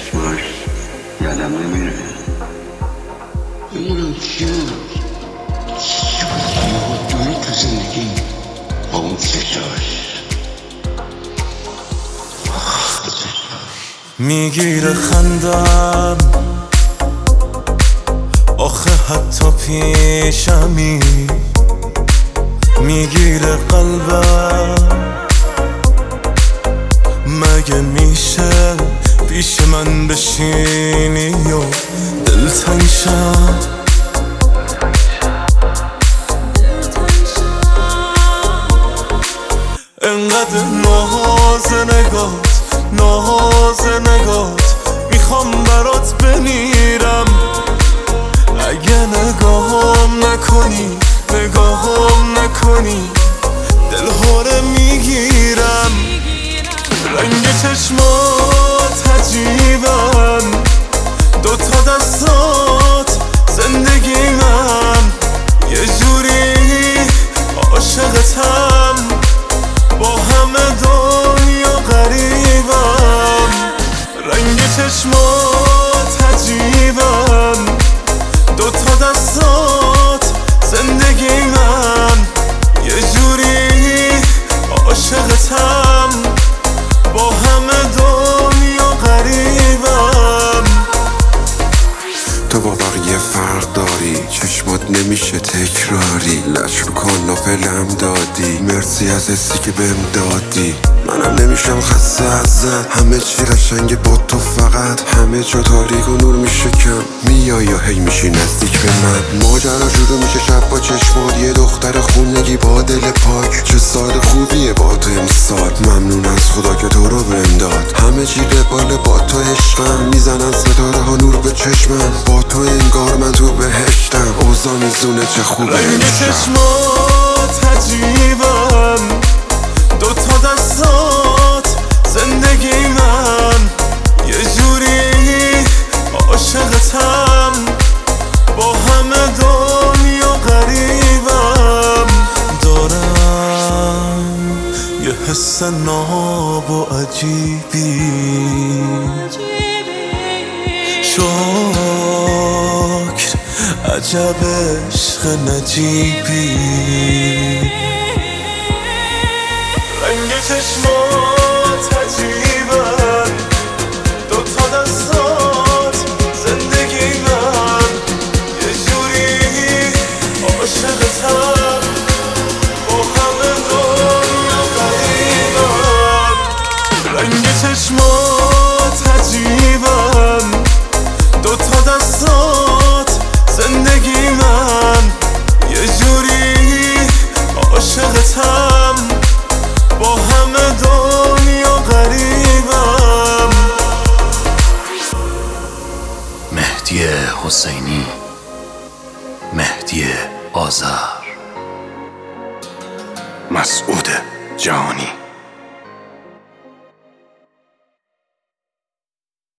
چشماش یادم نمیره. نمیدونم چی بود دوری تو زندگی با اون چشاش میگیره خندم آخه حتی پیشمی، میگیره قلبم مگه میشه پیش من بشینی و دلتنگ شم. انقدر ناز نگات میخوام برات بمیرم. اگه نگاهم نکنی دل هوره میگیرم. رنگ چشمات عجیبن، دوتا دستات زندگی من، یه جوری عاشقتم با همه دنیا غریبم. رنگ چشمات عجیبن، دوتا دستات زندگی من، یه جوری عاشقتم با همه دنیا غریبم. تو با بقیه فرق داری، چشمات نمیشه تکراری، لش رو کاناپلم دادی، مرسی از حسی که بهم دادی. منم نمیشم خسته ازت، همه چی قشنگه با تو، فقط همه جا تاریک و نور میشه کم. میای یا هی میشی نزدیک به من، ماجرا شروع میشه شب با چشمات، یه دختر خونگی با دل پاک. چه سال خوبیه با تو امسال، ممنون از خدا که تو رو بهم داد. همه چی قباله با تو عشقم، میزنن ستاره ها نور به چشمم، با تو انگار من تو بهشتم. اوضاع میزونه چه خوبه رنگ امشب. چشمات عجیبن، دوتا دستات زندگی من، یه جوری عاشقتم با همه دنیا غریبم. دارم یه حس ناب و عجیبی، شکر عجب عشق نجیبی. رنگ چشمات عجیبن، دوتا دستات زندگی من، یه جوری عاشقتم با همه دنیا غریبم. رنگ چشمات عجیبن، دوتا دستات زندگی من، یه جوری عاشقتم با همه دنیا غریبم. مهدی حسینی، مهدی آذر، مسعود جهانی.